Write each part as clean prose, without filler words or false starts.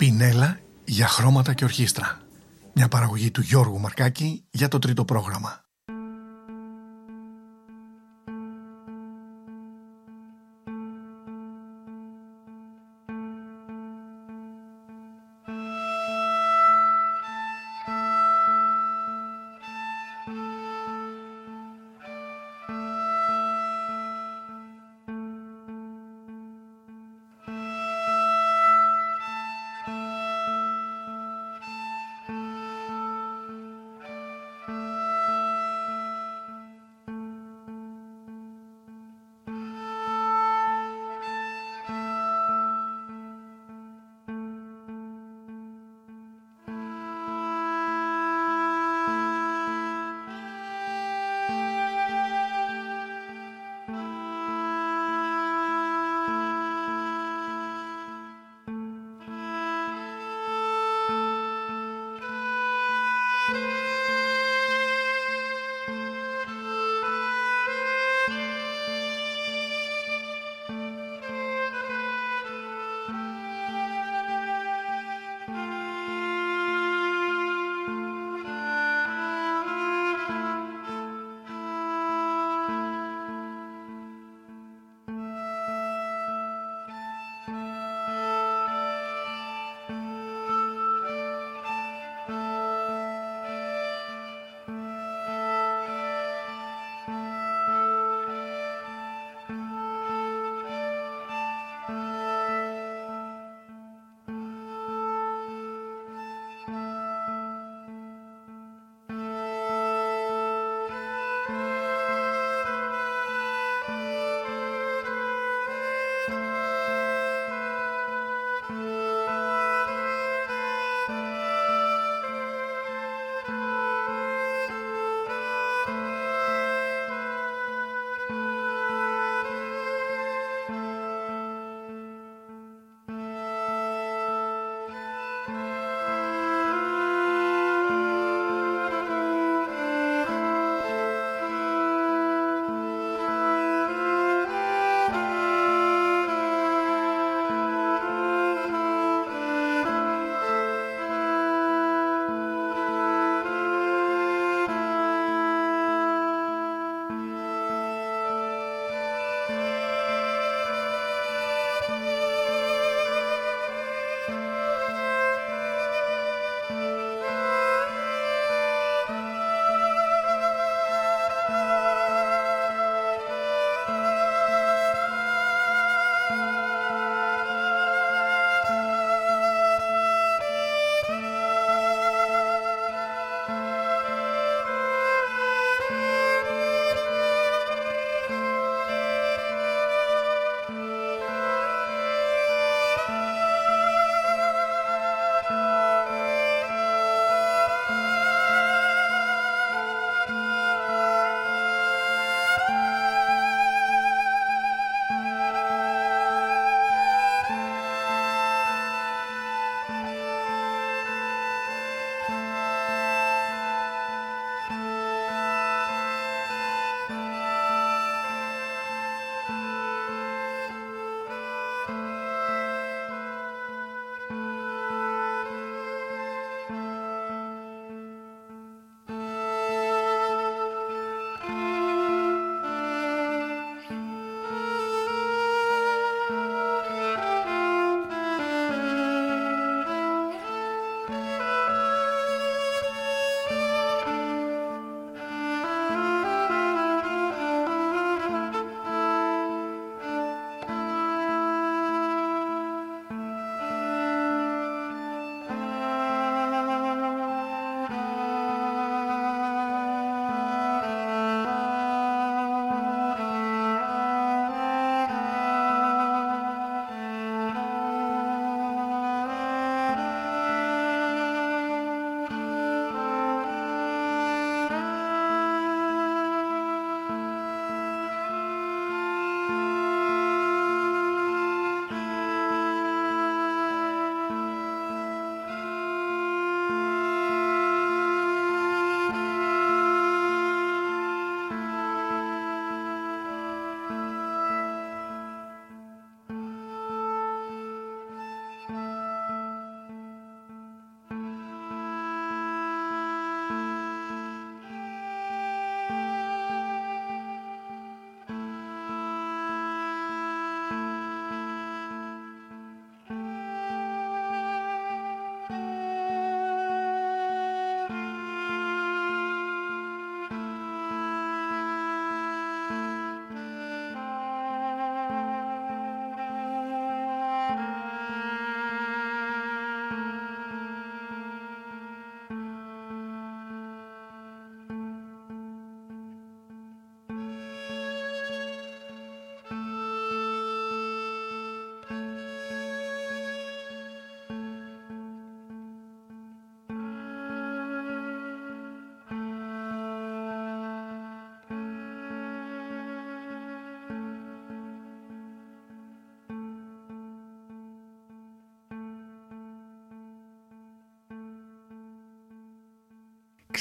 Πινέλα για χρώματα και ορχήστρα. Μια παραγωγή του Γιώργου Μαρκάκη για το τρίτο πρόγραμμα.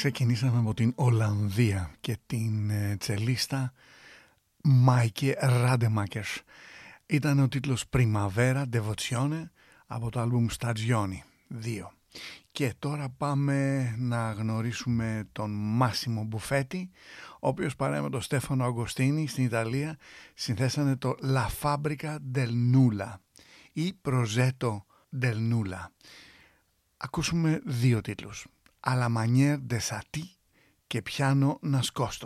Ξεκινήσαμε από την Ολλανδία και την τσελίστα Μάικε Ράντεμάκερς. Ήταν ο τίτλος Primavera Devozione από το άλμπουμ Stagioni 2. Και τώρα πάμε να γνωρίσουμε τον Μάσιμο Μπουφέτη, ο οποίος παρέα με τον Στέφανο Αγκοστίνη στην Ιταλία συνθέσανε το La Fabbrica del Nulla ή Progetto del Nulla. Ακούσουμε δύο τίτλους, Alla manière de Satie και Piano nascosto.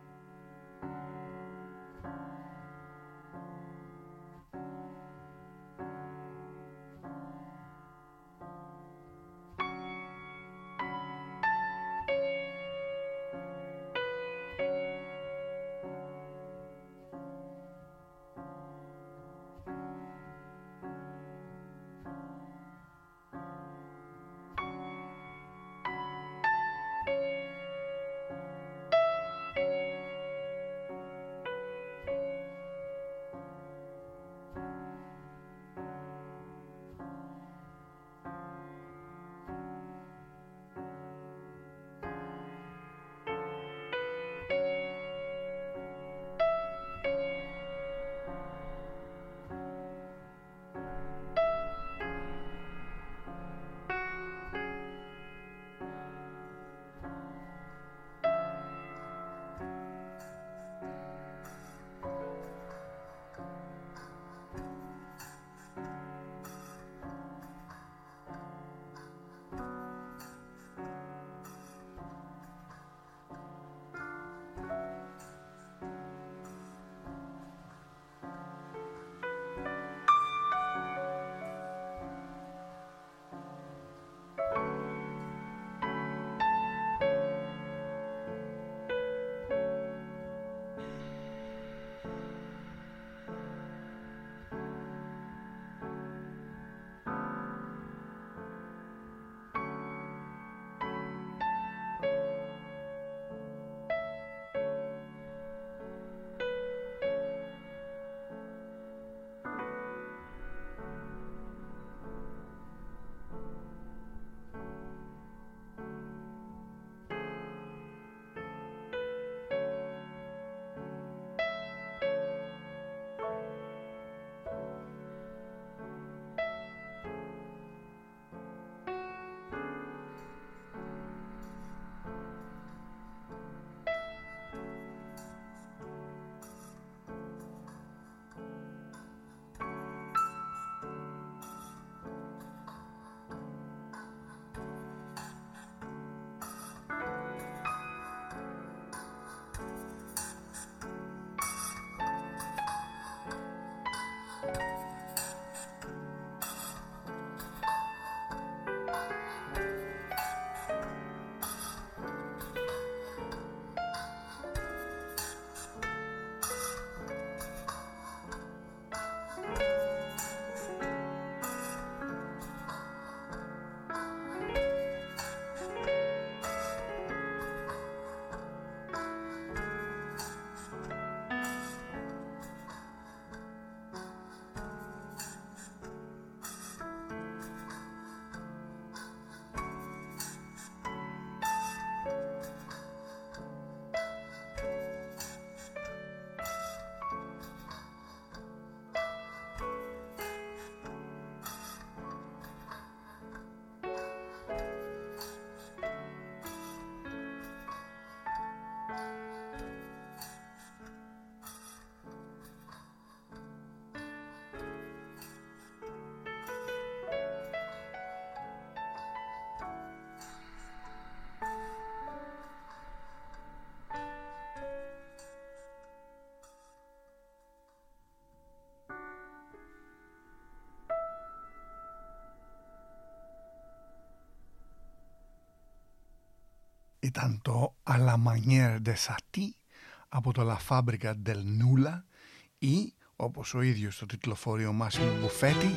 Ήταν το Alla manière de Satie από το La Fabbrica del Nulla ή, όπως ο ίδιος το τιτλοφορεί ο Μάσιμο Μπουφέτη,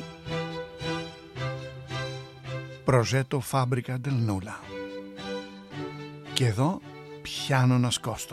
Progetto Fabbrica del Nulla. Και εδώ Piano nascosto.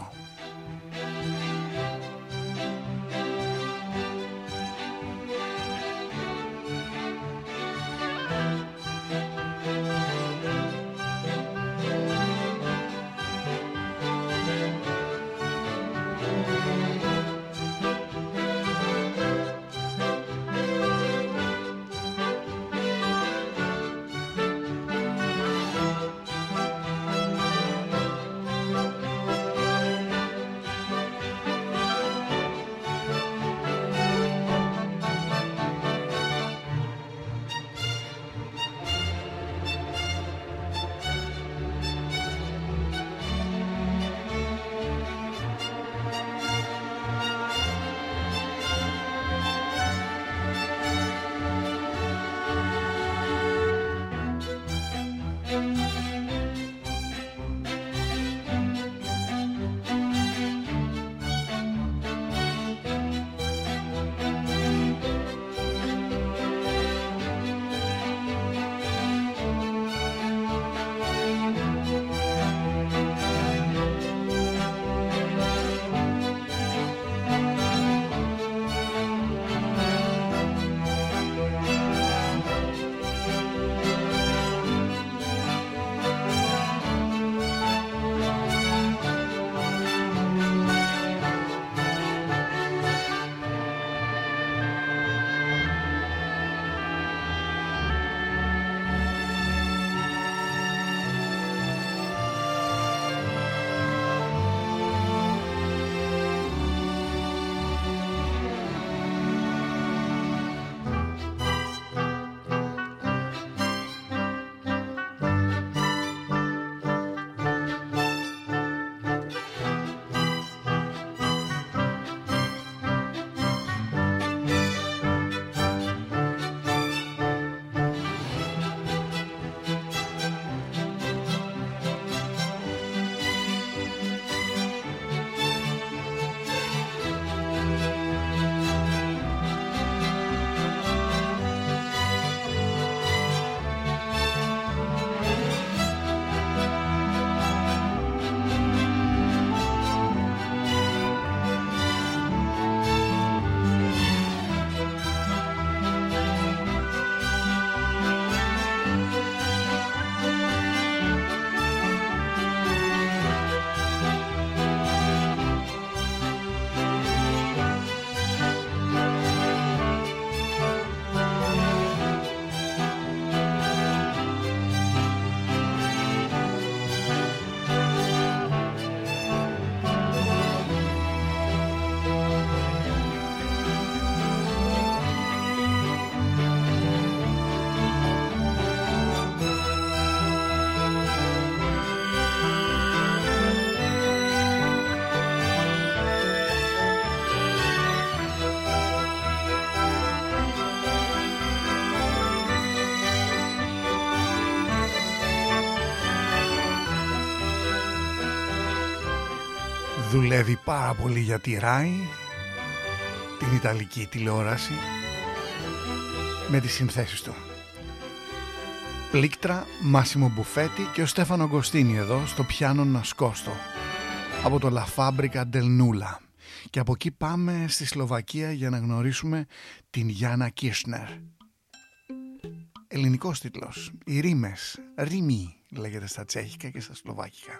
δουλεύει πάρα πολύ για τη Rai, την Ιταλική τηλεόραση, με τις συνθέσεις του. Πλήκτρα, Μάσιμο Μπουφέτη και ο Στέφανο Αγκοστίνη εδώ στο πιάνο Νασκόστο από το La Fabbrica del Nulla. Και από εκεί πάμε στη Σλοβακία για να γνωρίσουμε την Γιάννα Κίρσνερ. Ελληνικός τίτλος, οι ρήμες, ρήμι λέγεται στα τσέχικα και στα σλοβάκικα.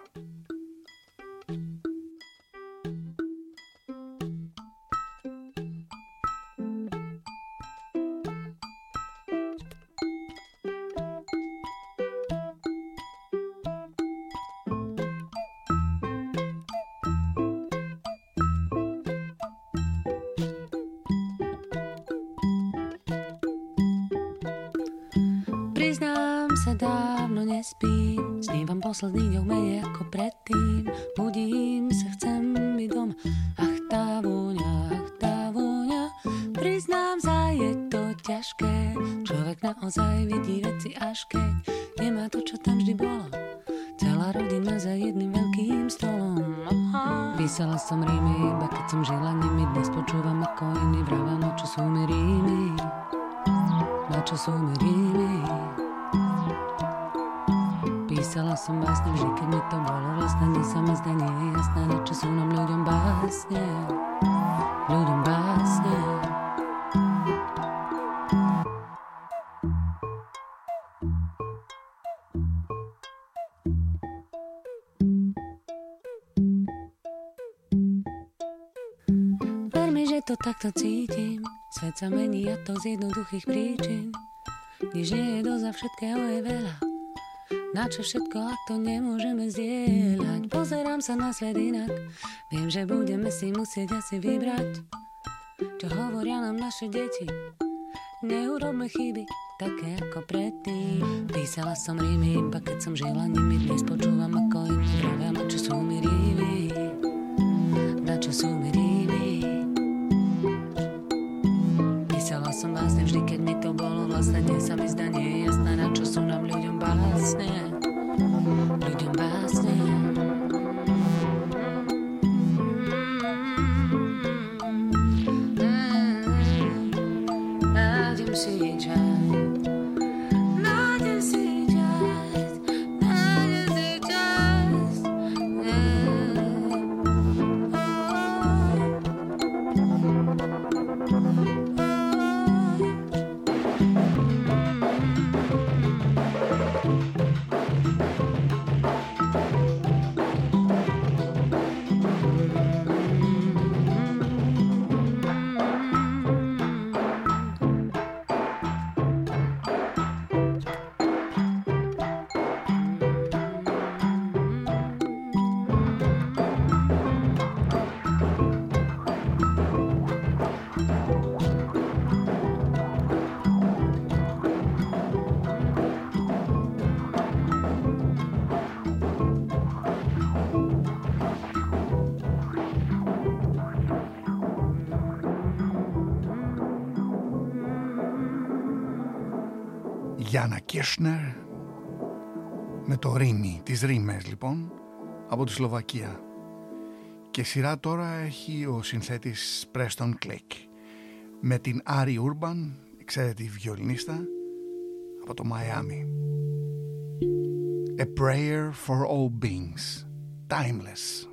Dávno nespím, snívam posledný deň menej ako predtým. Budím sa, chcem byť doma. Ach tá vôňa, priznám sa, je to ťažké. Človek naozaj vidí veci, až keď nemá to, čo tam vždy bolo. Celá rodina za jedným veľkým stolom. Písala som rímy, iba keď som žila nimi. Dnes počúvam ako iní, vravam, na čo sú mi rímy. Na čo sú mi rímy. Písala som básne vždy, keď mi to bolo vlastne. Dnes sa mi zdá, nie je jasné, na čo sú nám ľuďom básne. Ľuďom básne. Ver mi, že to takto cítim. Svet sa mení a to z jednoduchých príčin. Nič nie je dosť a všetkého je veľa. Na čo všetko, ak to nemôžeme zdieľať? Pozerám sa na svet inak. Viem, že budeme si musieť asi vybrať. Čo hovoria nám naše deti? Neurobme chyby také ako predtým. Písala som rímy, iba keď som žila nimi. Dnes počúvam ako iní, pravia, na čo sú mi rímy. Na čo sú mi rímy. Písala som básne vždy, keď mi to bolo vlastne. Dnes sa mi zdá, nie je jasné, na čo sú nám ľuďom básne. Ľuďom básne. Nájdem si čas. Nájdem si čas. Nájdem si čas. Γιάννα Κίρσνερ με το ρήμι, τις ρήμες λοιπόν, από τη Σλοβακία. Και σειρά τώρα έχει ο συνθέτης Preston Click με την Ari Urban, εξαίρετη βιολινίστα, από το Μαϊάμι. A prayer for all beings, timeless.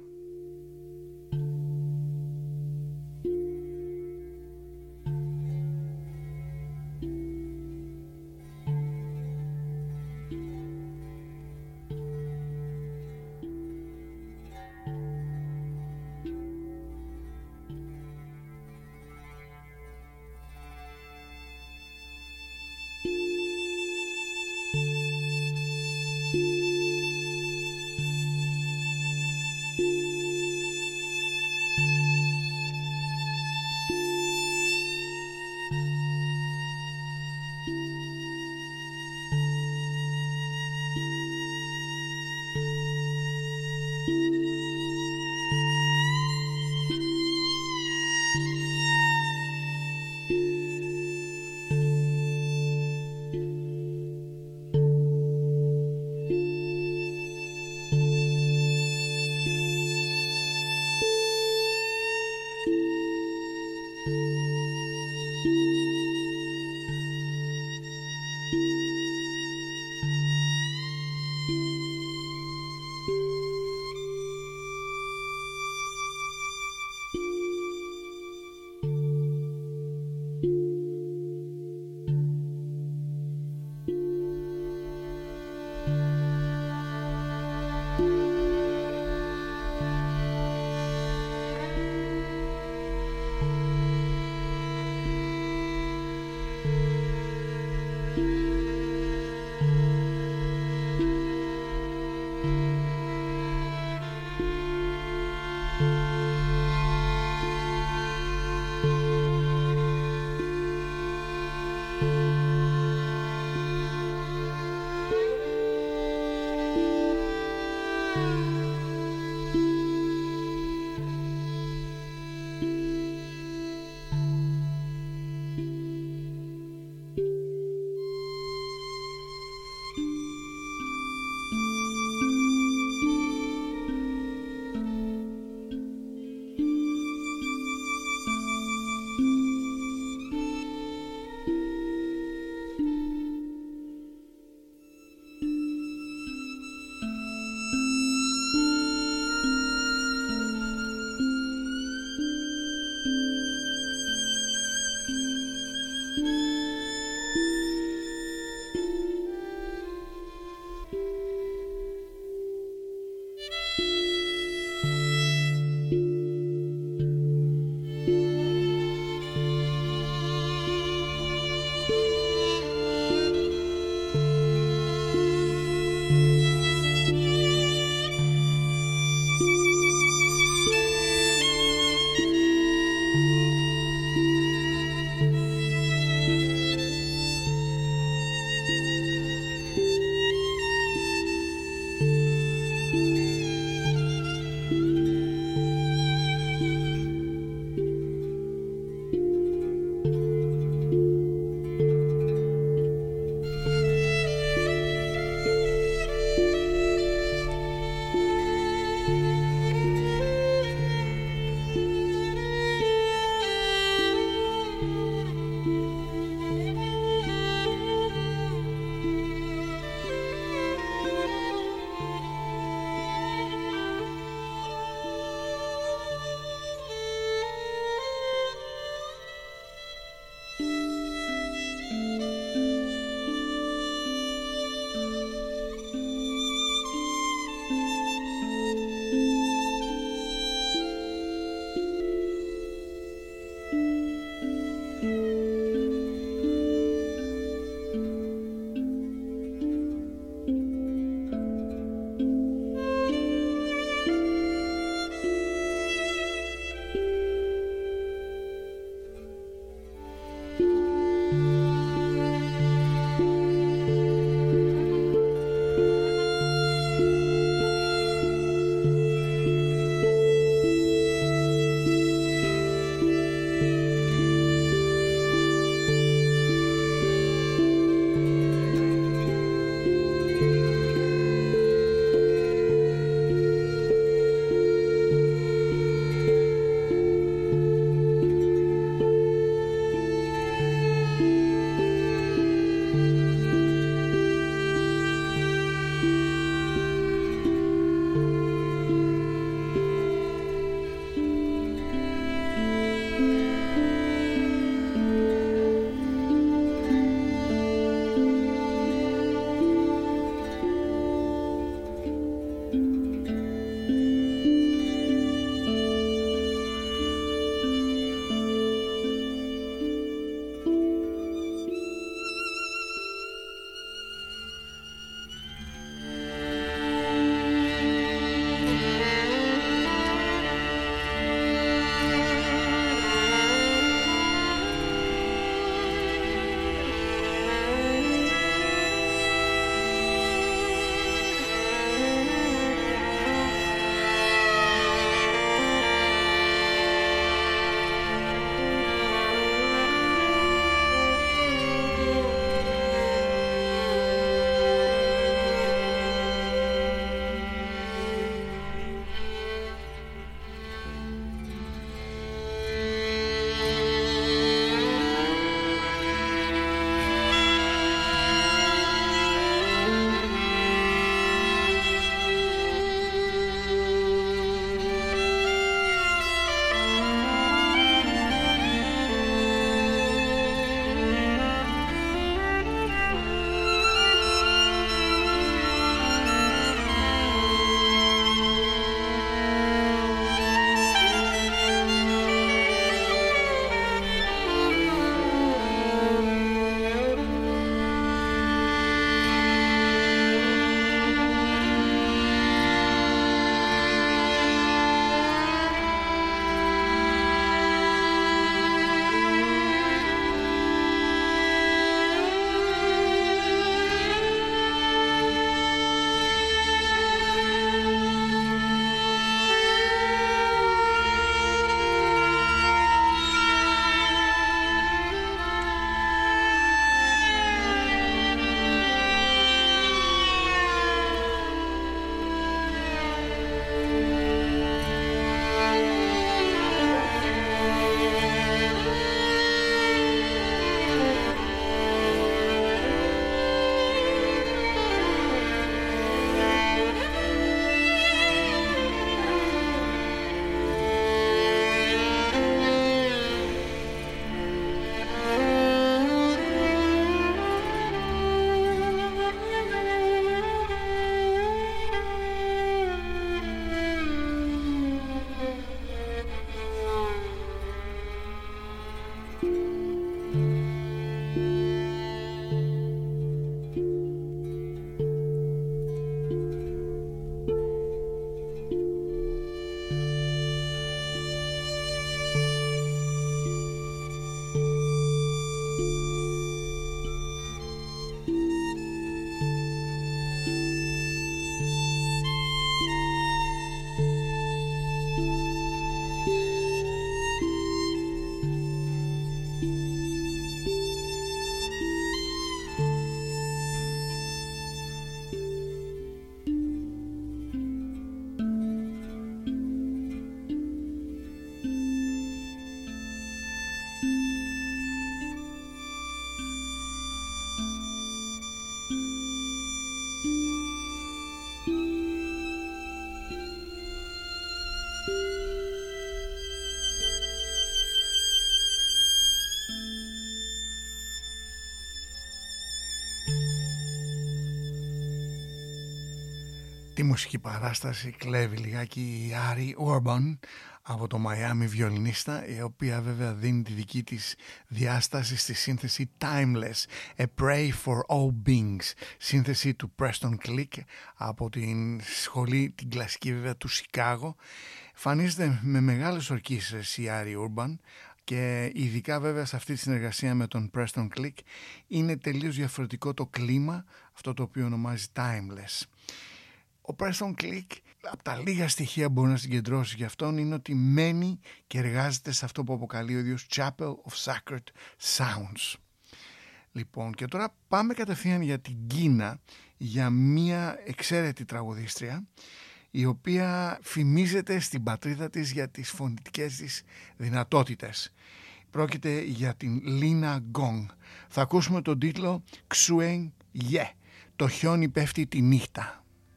Τη μουσική παράσταση κλέβει λιγάκι η Άρη Όρμπαν από το Μαϊάμι βιολινίστα, η οποία βέβαια δίνει τη δική της διάσταση στη σύνθεση Timeless, A Pray for All Beings, σύνθεση του Preston Click από την σχολή την κλασική βέβαια του Σικάγο. Εμφανίζεται με μεγάλες ορκίστρες η Άρη Όρμπαν και ειδικά βέβαια σε αυτή τη συνεργασία με τον Preston Click είναι τελείως διαφορετικό το κλίμα, αυτό το οποίο ονομάζει Timeless. Ο Preston Click, από τα λίγα στοιχεία που μπορεί να συγκεντρώσει για αυτόν, είναι ότι μένει και εργάζεται σε αυτό που αποκαλεί ο ίδιος Chapel of Sacred Sounds. Λοιπόν, και τώρα πάμε κατευθείαν για την Κίνα, για μια εξαίρετη τραγουδίστρια, η οποία φημίζεται στην πατρίδα της για τις φωνητικές της δυνατότητες. Πρόκειται για την Lina Gong. Θα ακούσουμε τον τίτλο Xuan Ye, το χιόνι πέφτει τη νύχτα.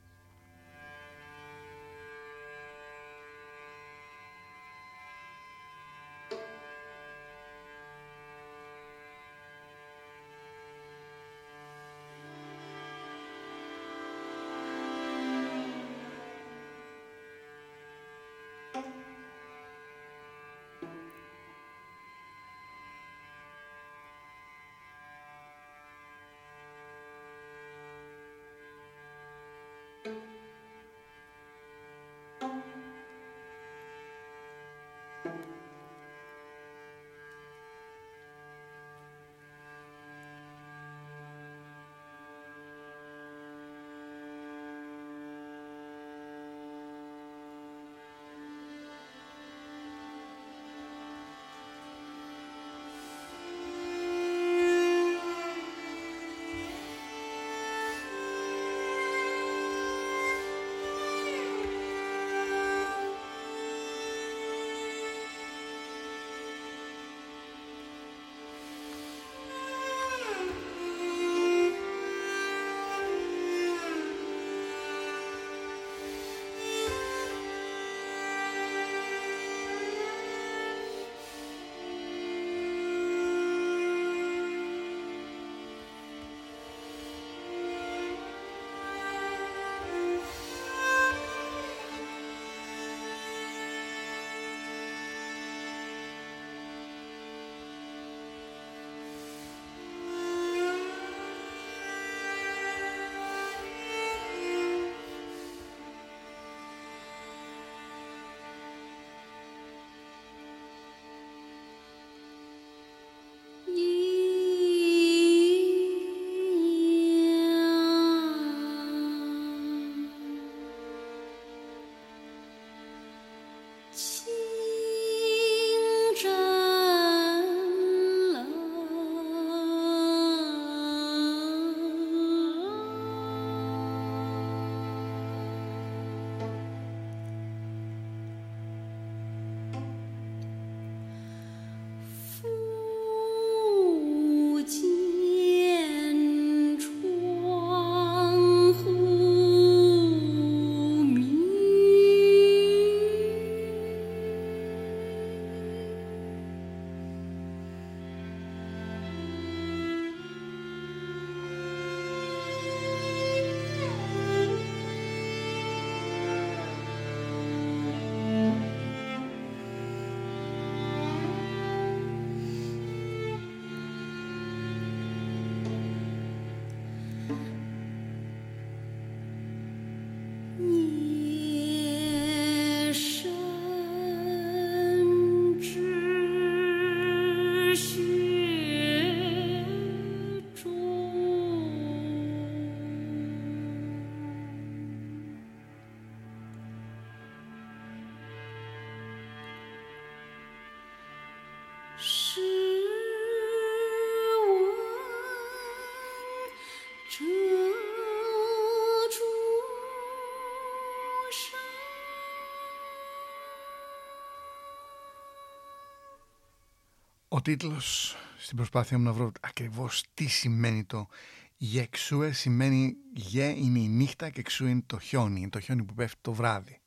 Ο τίτλος, στην προσπάθεια μου να βρω ακριβώς τι σημαίνει το Ye Xue, σημαίνει Ye είναι η νύχτα και Xue είναι το χιόνι που πέφτει το βράδυ,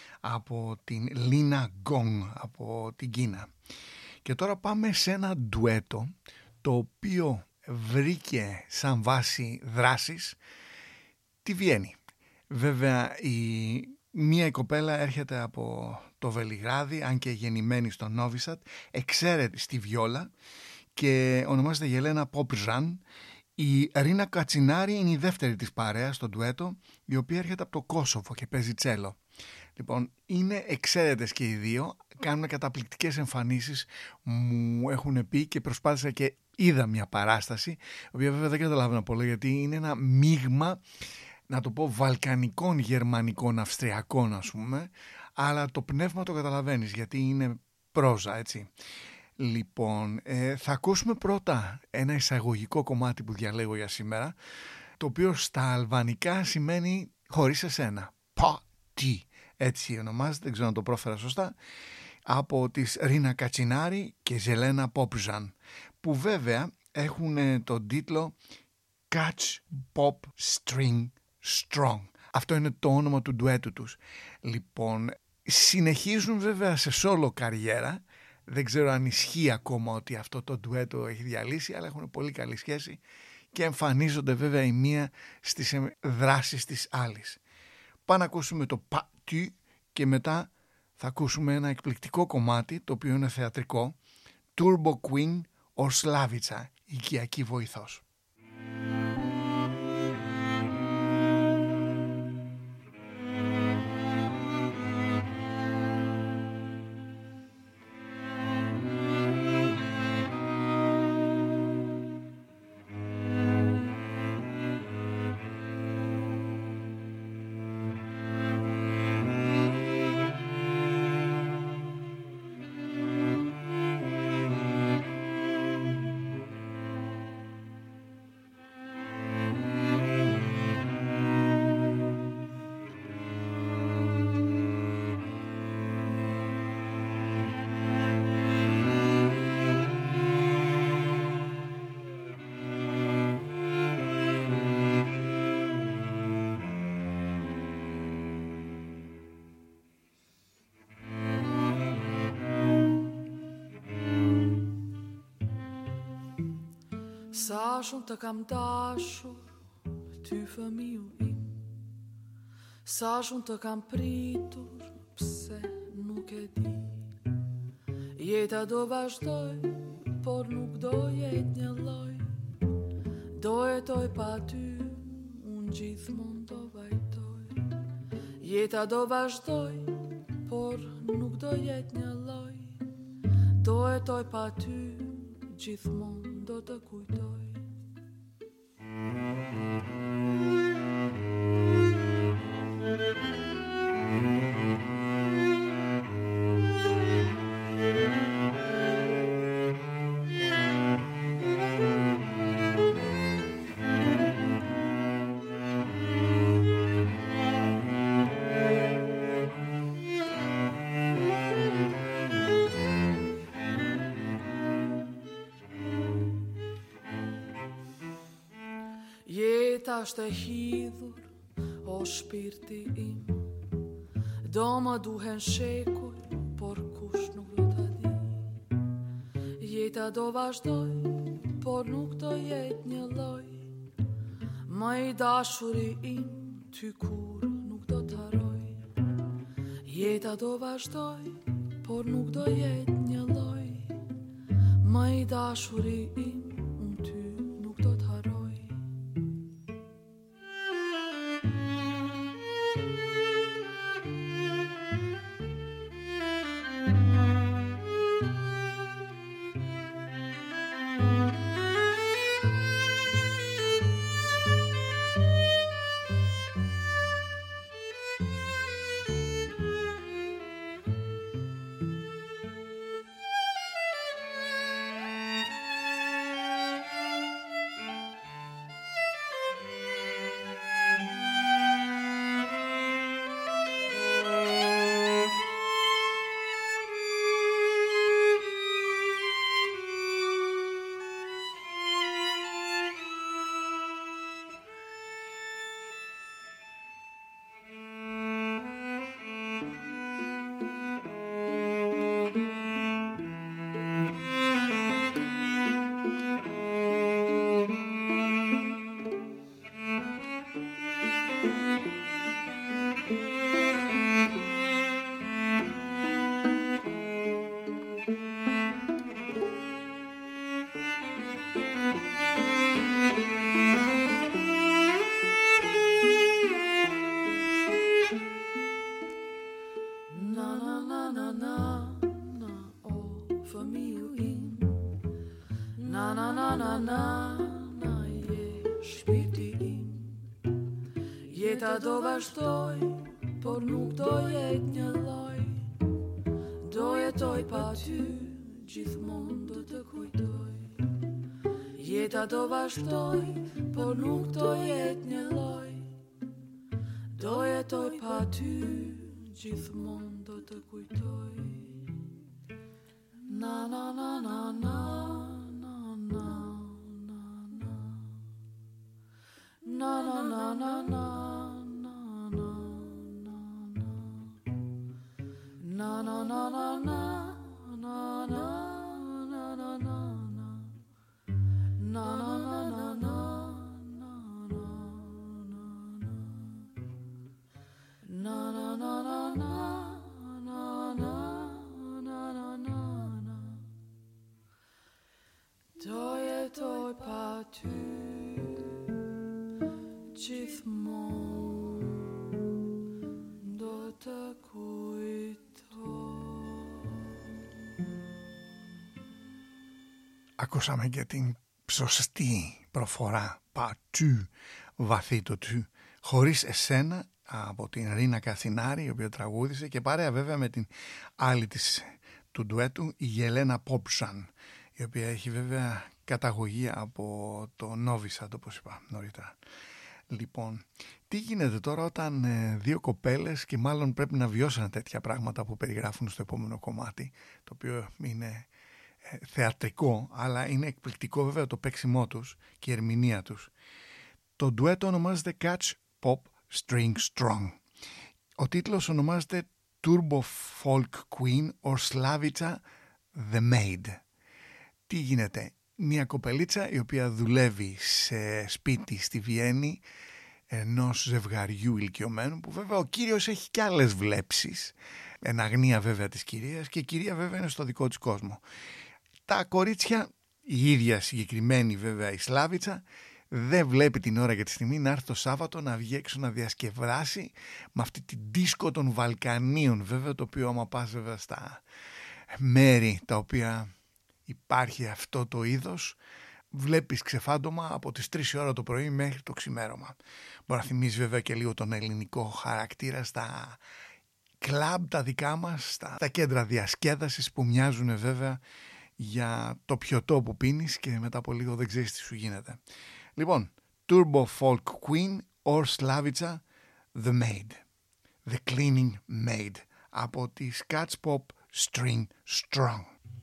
από την Lina Gong από την Κίνα. Και τώρα πάμε σε ένα ντουέτο το οποίο βρήκε σαν βάση δράσης τη Βιέννη. Βέβαια μία η κοπέλα έρχεται από το Βελιγράδι, αν και γεννημένη στο Νόβι Σαντ, εξαίρετη στη βιόλα και ονομάζεται Γελένα Πόπρζαν. Η Ρίνα Κατσινάρη είναι η δεύτερη της παρέας στο ντουέτο, η οποία έρχεται από το Κόσοβο και παίζει τσέλο. Λοιπόν, είναι εξαίρετες και οι δύο, κάνουν καταπληκτικές εμφανίσεις, μου έχουν πει, και προσπάθησα και είδα μια παράσταση, η οποία βέβαια δεν καταλάβαινα πολύ, γιατί είναι ένα μείγμα, να το πω, βαλκανικών, γερμανικών, αυστριακών ας πούμε, αλλά το πνεύμα το καταλαβαίνεις, γιατί είναι πρόζα, έτσι. Λοιπόν, θα ακούσουμε πρώτα ένα εισαγωγικό κομμάτι που διαλέγω για σήμερα, το οποίο στα αλβανικά σημαίνει χωρίς εσένα. Πα-τι, έτσι ονομάζεται, δεν ξέρω αν το πρόφερα σωστά, από τις Ρίνα Κατσινάρη και Ζελένα Πόπρζαν, που βέβαια έχουν τον τίτλο Catch Pop String Strong. Αυτό είναι το όνομα του ντουέτου τους. Λοιπόν, συνεχίζουν βέβαια σε solo καριέρα. Δεν ξέρω αν ισχύει ακόμα ότι αυτό το ντουέτο έχει διαλύσει, αλλά έχουν πολύ καλή σχέση και εμφανίζονται βέβαια η μία στις δράσεις της άλλης. Πάμε να ακούσουμε το «Πα-τι» και μετά θα ακούσουμε ένα εκπληκτικό κομμάτι, το οποίο είναι θεατρικό, Turbo Queen or Slavica, οικιακή βοηθός. Sa shumë të kam dashur ty fëmiu im, sa shumë të kam pritur, pse nuk e di. Jeta do vazhdoj, por nuk do jet një lloj. Do jetoj pa ty, unë gjithmonë do vajtoj. Jeta do vazhdoj, por nuk do jet një lloj. Do jetoj pa ty, gjithmonë do të kujtoj. Jeta është e hidhur, o shpirti im, do më duhen shekuj, por kush nuk do ta di. Jeta do vazhdoj, por nuk do jet një lloj. Më i dashuri im, ty kur nuk do të harroj. Jeta do vazhdoj, por nuk do jet një lloj. Më i dashuri im, unë ty nuk do të harroj. na je špiti im. Je ta dova štoj, pornuk do jednja loj. Do je toj pa ty, gjithmon do të kujtoj. Je ta dova štoj, pornuk do jednja loj. Do je toj pa ty, gjithmon do të kujtoj. Na na na na na na na na na na na na na na na na na na To je toj pa ty, gjithmon do të kujtoj. Ακούσαμε και την σωστή προφορά πατού, βαθύ το του, χωρίς εσένα, από την Ρίνα Καθινάρη, η οποία τραγούδισε, και παρέα βέβαια με την άλλη της του ντουέτου, η Γελένα Πόψαν, η οποία έχει βέβαια καταγωγή από το Νόβισαντ, όπως είπα νωρίτερα. Λοιπόν, τι γίνεται τώρα όταν δύο κοπέλες, και μάλλον πρέπει να βιώσουν τέτοια πράγματα που περιγράφουν στο επόμενο κομμάτι, το οποίο είναι θεατρικό, αλλά είναι εκπληκτικό βέβαια το παίξιμό τους και η ερμηνεία τους. Το ντουέτο ονομάζεται Catch Pop String Strong. Ο τίτλος ονομάζεται Turbo Folk Queen or Slavica the Maid. Τι γίνεται? Μια κοπελίτσα η οποία δουλεύει σε σπίτι στη Βιέννη ενός ζευγαριού ηλικιωμένου, που βέβαια ο κύριος έχει και άλλες βλέψεις, εν αγνία βέβαια της κυρίας, και η κυρία βέβαια είναι στο δικό της κόσμο. Τα κορίτσια, η ίδια συγκεκριμένη βέβαια η Σλάβιτσα, δεν βλέπει την ώρα και τη στιγμή να έρθει το Σάββατο να βγει έξω να διασκεδάσει με αυτή την δίσκο των Βαλκανίων, βέβαια, το οποίο άμα πας βέβαια στα μέρη τα οποία υπάρχει αυτό το είδος, βλέπεις ξεφάντωμα από τις 3 ώρα το πρωί μέχρι το ξημέρωμα. Μπορεί να θυμίζει βέβαια και λίγο τον ελληνικό χαρακτήρα στα κλαμπ τα δικά μας, στα κέντρα διασκέδασης που μοιάζουν βέβαια για το πιωτό που πίνεις και μετά από λίγο δεν ξέρεις τι σου γίνεται. Λοιπόν, Turbo Folk Queen or Slavica the Maid, The Cleaning Maid, από τη Catch Pop String Strong.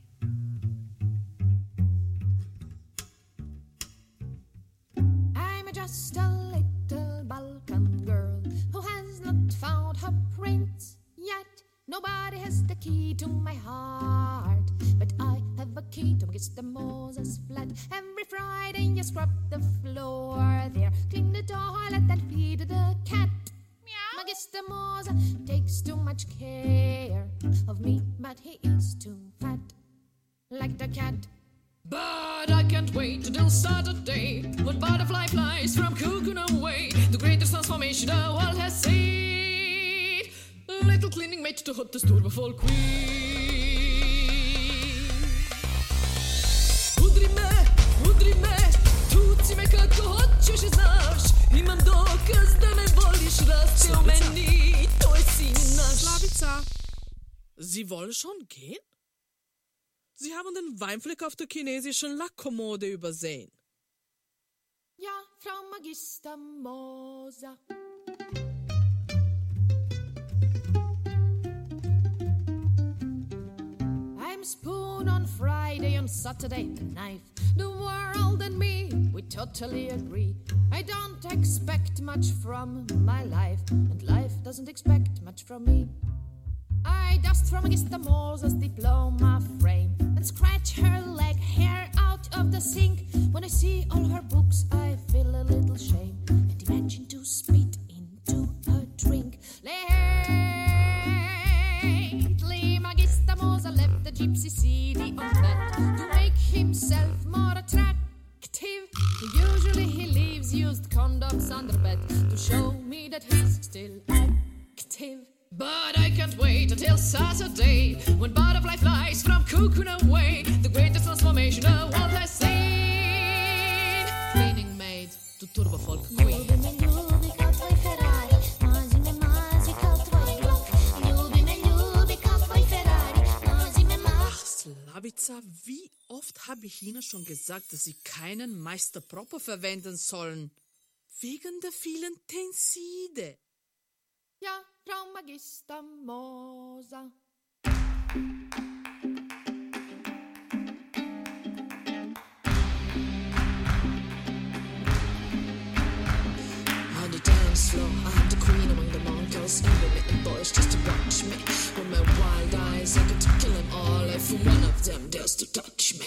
I'm just a little Balkan girl who has not found her prince yet. Nobody has the key to my heart, but I have a key to Mr. Moses' flat. Every Friday you scrub the floor there, clean the toilet and feed the cat. Meow. Mr. Moses takes too much care of me, but he is too fat, like the cat. But I can't wait until Saturday, when butterfly flies from cocoon away, the greatest transformation the world has seen. Little cleaning mate to hot the Turbo Folk Queen. Udri me, tuci me kako hoćeš i znaš, imam dokaz da me voliš, rasteo meni, to je sin naš. Slavica, Sie wollen schon gehen? Sie haben den Weinfleck auf der chinesischen Lackkommode übersehen. Ja, Frau Magister Moser. I'm spoon on Friday, on Saturday the knife. The world and me, we totally agree. I don't expect much from my life, and life doesn't expect much from me. I dust from Magister Moses' diploma frame and scratch her leg hair out of the sink. When I see all her books, I feel a little shame and imagine to spit into a drink. Lately, Magister Moses left the gypsy CD on that to make himself more attractive. Usually he leaves used condoms under bed to show me that he's still active. But I can't wait until Saturday, when butterfly flies from cocoon away, the greatest transformation the world has seen. du Turbofolk Queen. Slavica, wie oft habe ich Ihnen schon gesagt, dass Sie keinen Meister Proper verwenden sollen? Wegen der vielen Tenside. Ja, Frau Magister Moser. On the dance floor, I'm the queen among the monkeys. Even with the boys just to watch me. With my wild eyes, I could kill them all if one of them dares to touch me.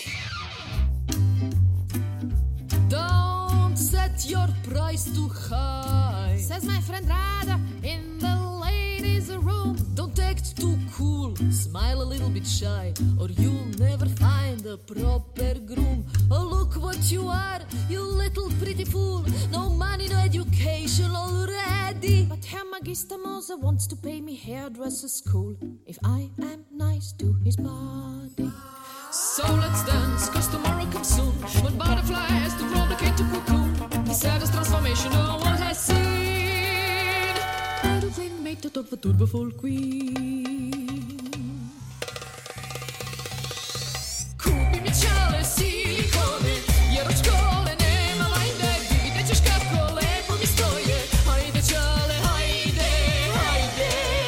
Don't set your price too high, says my friend Rada in the ladies' room. Don't act too cool, smile a little bit shy, or you'll never find a proper groom. Oh, look what you are, you little pretty fool. No money, no education already. But Herr Magister Moser wants to pay me hairdresser school if I am nice to his body. So let's dance, cause tomorrow comes soon, when butterflies to roll the into cocoon. The saddest transformation no one has seen. Little thing made the top of Turbofolk Queen. Kupi mi čale silikone, jer od škole nema vajde. Vidjet ćeš kako lepo mi stoje. Hajde čale, hajde, hajde.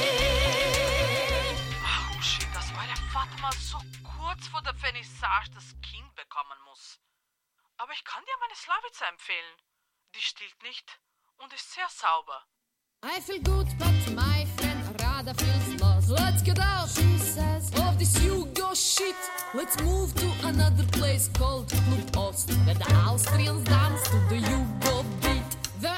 Ach, schön, dass meine Fatma so kurz vor der Vernissage das Kind bekommen muss. Aber ich kann dir meine Slavica empfehlen. Die stillt nicht und ist sehr sauber. I feel good, but my friend Rada feels lost. Let's get out, She says, of this Yugo shit. Let's move to another place called Club Ost, where the Austrians dance to the Yugo beat. the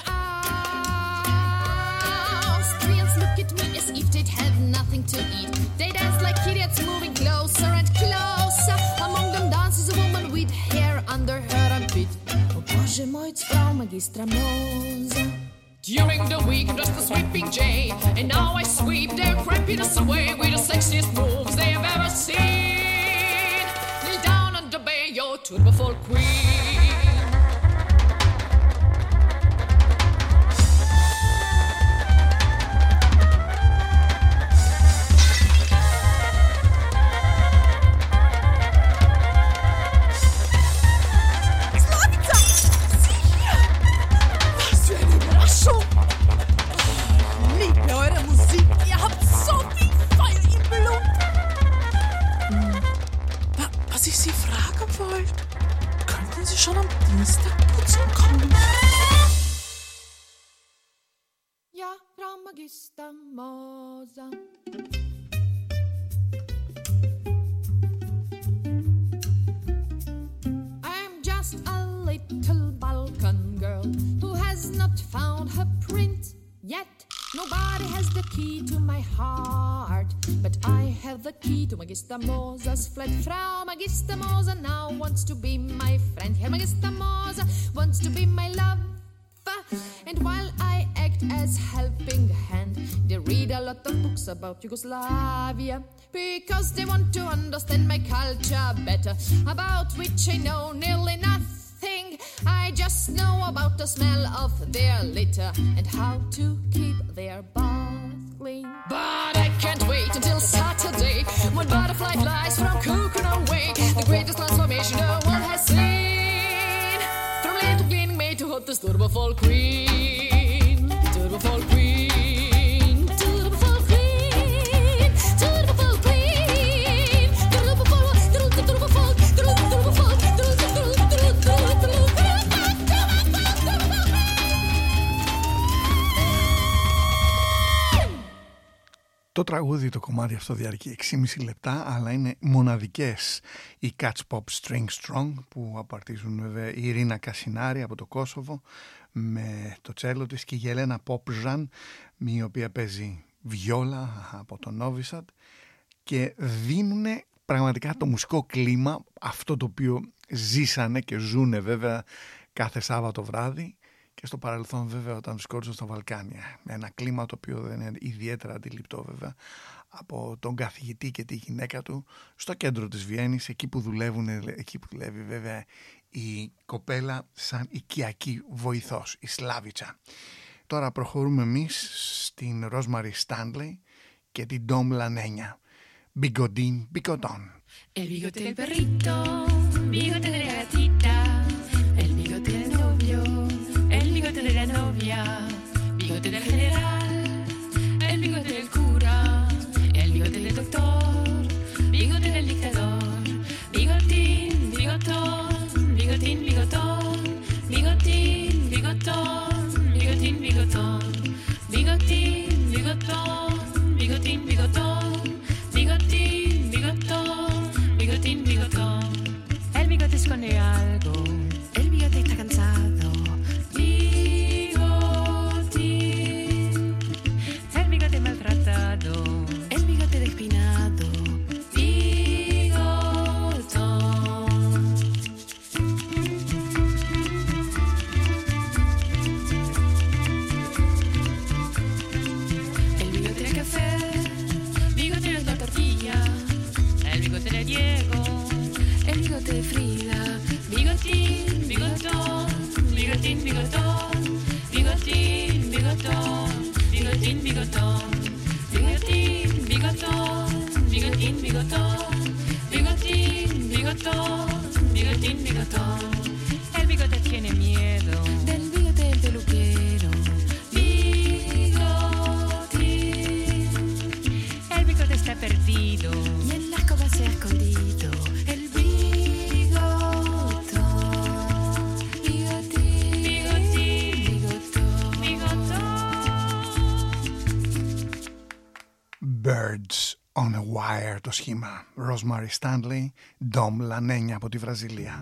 Austrians look at me as if they'd had nothing to eat. They dance like idiots, moving closer and closer. Among them dances a woman with hair under her armpit. Oh, Boże mój, Frau Magistra Moser. During the week, I'm just a sweeping Jay, and now I sweep their crappiness away with the sexiest moves they have ever seen. Kneel down and obey your Turbofolk Queen. Liebe eure Musik, ihr habt so viel Feuer im Blut. Was ich Sie fragen wollte, könnten Sie schon am Dienstag putzen kommen? Ja, Frau Magister Moser. I'm just a little Balkan girl who has not found her prince yet. Nobody has the key to my heart, but I have the key to Magister Moser's flat. Frau Magister Moser now wants to be my friend. Herr Magister Moser wants to be my lover. And while I act as helping hand, they read a lot of books about Yugoslavia, because they want to understand my culture better, about which I know nearly nothing. I just know about the smell of their litter and how to keep their bath clean. But I can't wait until Saturday, when butterfly flies from cocoon away, the greatest transformation the world has seen. From little cleaning maid to hottest Turbofolk Queen. Turbofolk Queen. Turbofolk Queen. Turbofolk Queen. Turbofolk. Turbofolk. Turbofolk. Το τραγούδι, το κομμάτι αυτό διαρκεί 6,5 λεπτά, αλλά είναι μοναδικές οι Catch Pop String Strong που απαρτίζουν βέβαια η Ειρήνα Κασινάρη από το Κόσοβο με το τσέλο της και η Γελένα Πόπζαν, η οποία παίζει βιόλα από το Novi Sad και δίνουν πραγματικά το μουσικό κλίμα, αυτό το οποίο ζήσανε και ζουνε βέβαια κάθε Σάββατο βράδυ και στο παρελθόν βέβαια όταν βρισκόντουσαν στα Βαλκάνια. Ένα κλίμα το οποίο δεν είναι ιδιαίτερα αντιληπτό βέβαια από τον καθηγητή και τη γυναίκα του στο κέντρο της Βιέννης, εκεί που δουλεύει βέβαια η κοπέλα σαν οικιακή βοηθός, η Σλάβιτσα. Τώρα προχωρούμε εμείς στην Rosemary Stanley και την Dom Lanegna. Bigotín, bigotón. El bigote del perrito, bigote de la gatita, el bigote del novio, el bigote de la novia, bigote del general, el bigote del cura, el bigote del doctor, bigote del dictador, bigotín, bigotón, bigotín, bigotón, bigotín, bigotón, bigotín, bigotón, bigotín, bigotón, bigotín, bigotón, bigotín, bigotón, bigotín, bigotón. El bigote esconde algo, el bigote está cansado. Bigotín, el bigote maltratado, el bigote despeinado. Bigotón. El bigote del café, bigote de la tortilla, el bigote de Diego, el bigote de Frida, bigotín, bigotón, bigotín, bigotón, bigotín, bigotón, bigotín, bigotón, bigotín, bigotón, bigotín, bigotón, bigotín, bigotón, bigotín, bigotón. El bigote tiene miedo del bigote del peluquero. Bigotín, el bigote está perdido y en la escoba se ha escondido. El bigotón, bigotín, bigotín, bigotón, bigotón. Birds on a Wire το σχήμα. Rosemary Stanley, Dom Lanegna από τη Βραζιλία.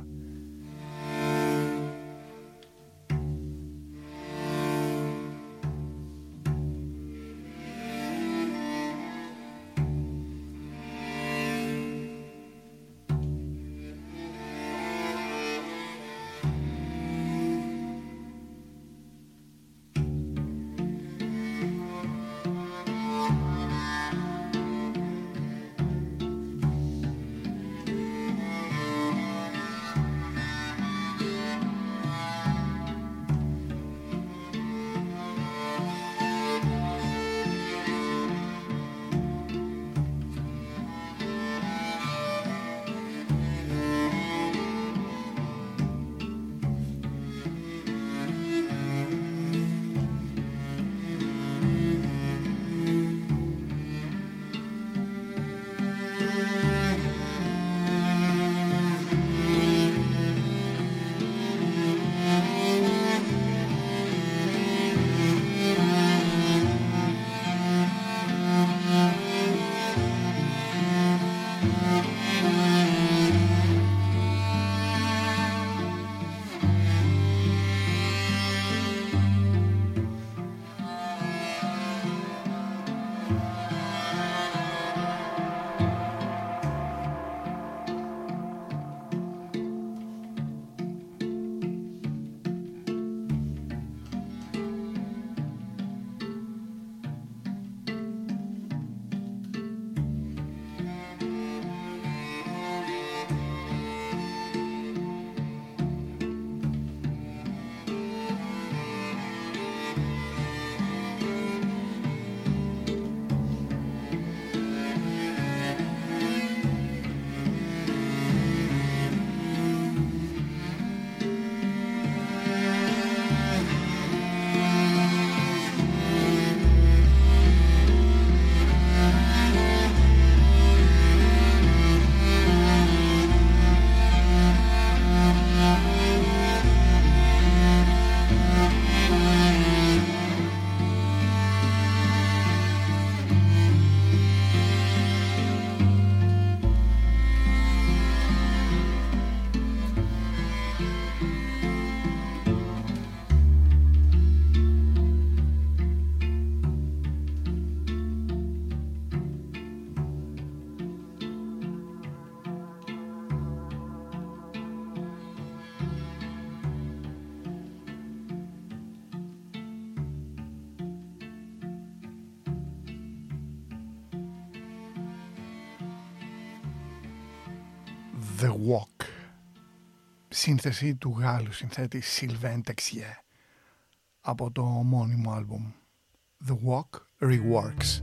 σύνθεση του Γάλλου συνθέτη Sylvain Texier από το ομώνυμο άλμπουμ The Walk Reworks.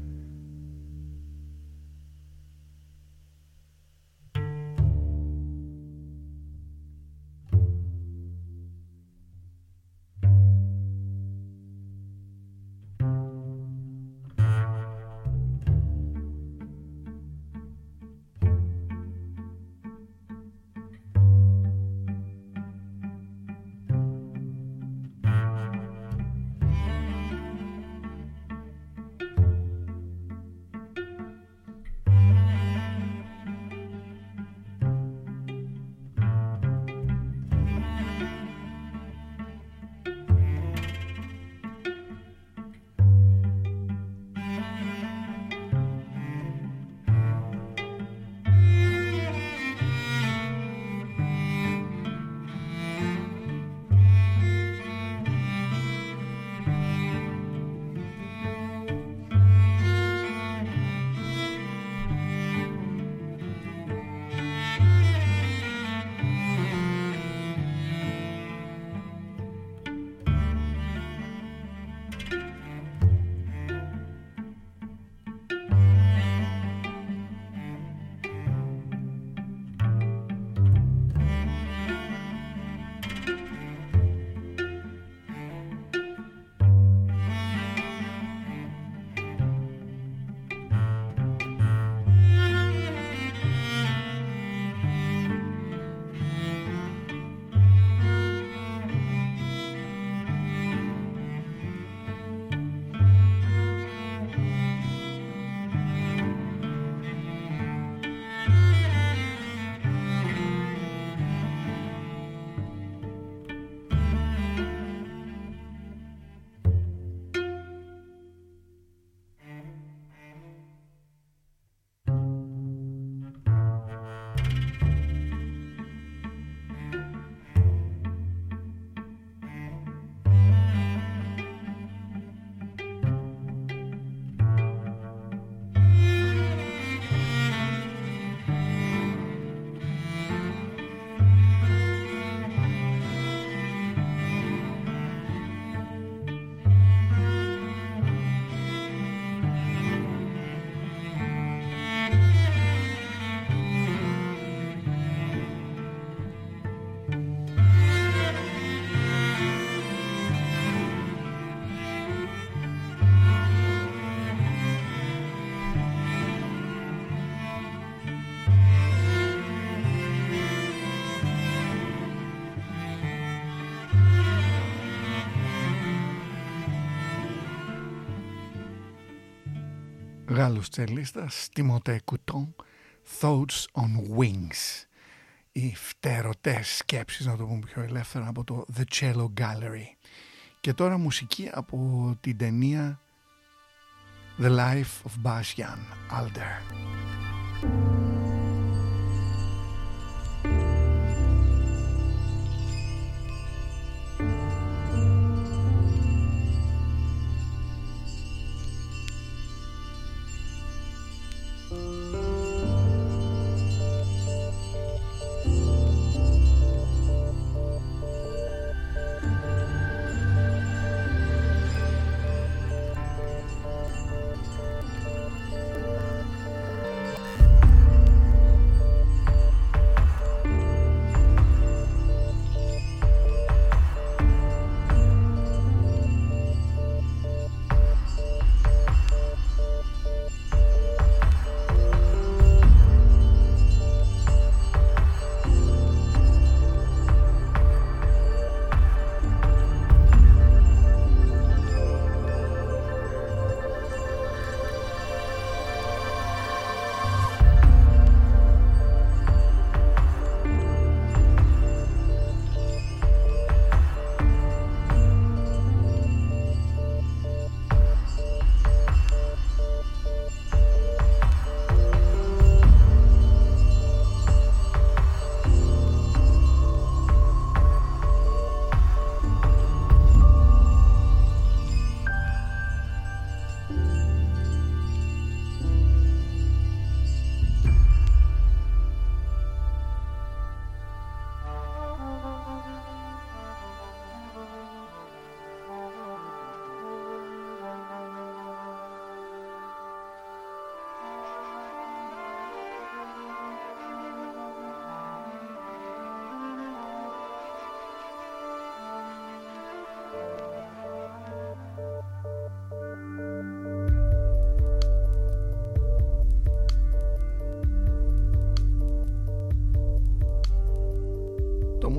Γάλλος τσελίστας Τιμωτέ Κουτόν, Thoughts on Wings, οι φτερωτές σκέψεις, να το πούμε πιο ελεύθερα, από το The Cello Gallery. Και τώρα μουσική από την ταινία The Life of Bas-Jan Alder.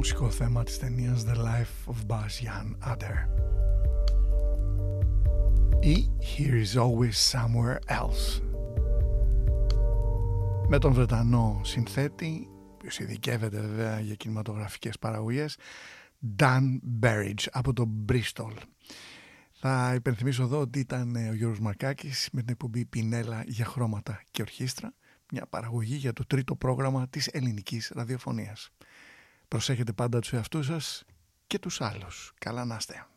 μουσικό θέμα της ταινίας The Life of Buzz Jan Adder. Ή Here is Always Somewhere Else, με τον Βρετανό συνθέτη, που ειδικεύεται βέβαια για κινηματογραφικές παραγωγές, Dan Berridge από το Bristol. Θα υπενθυμίσω εδώ ότι ήταν ο Γιώργος Μαρκάκης με την εκπομπή Πινέλα για χρώματα και ορχήστρα, μια παραγωγή για το τρίτο πρόγραμμα της ελληνικής ραδιοφωνίας. Προσέχετε πάντα τους εαυτούς σας και τους άλλους. Καλά να είστε.